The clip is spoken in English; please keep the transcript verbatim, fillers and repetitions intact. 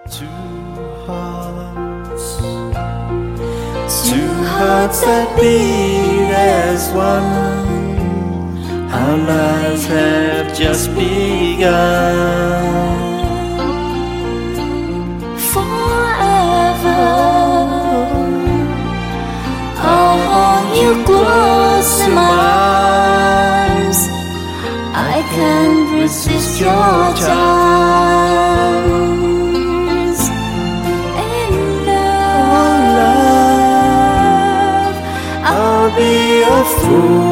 Two hearts, two hearts that beat as one. Our lives have just begun. Forever, I'll hold you close in my arms. I can't resist your charms. In love, I'll be a fool